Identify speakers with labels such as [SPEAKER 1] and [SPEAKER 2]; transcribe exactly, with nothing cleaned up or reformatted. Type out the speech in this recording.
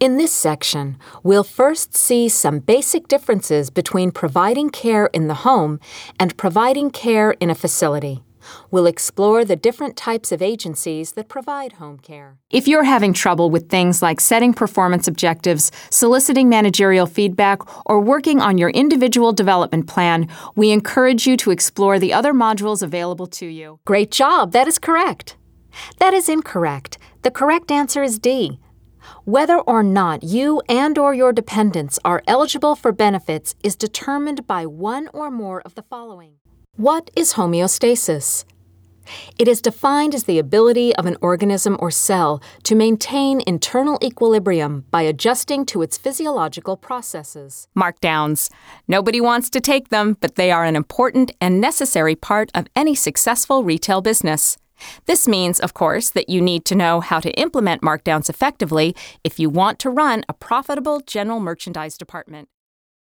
[SPEAKER 1] In this section, we'll first see some basic differences between providing care in the home and providing care in a facility. We'll explore the different types of agencies that provide home care.
[SPEAKER 2] If you're having trouble with things like setting performance objectives, soliciting managerial feedback, or working on your individual development plan, we encourage you to explore the other modules available to you.
[SPEAKER 1] Great job! That is correct. That is incorrect. The correct answer is D. Whether or not you and or your dependents are eligible for benefits is determined by one or more of the following. What is homeostasis? It is defined as the ability of an organism or cell to maintain internal equilibrium by adjusting to its physiological processes.
[SPEAKER 2] Markdowns. Nobody wants to take them, but they are an important and necessary part of any successful retail business. This means, of course, that you need to know how to implement markdowns effectively if you want to run a profitable general merchandise department.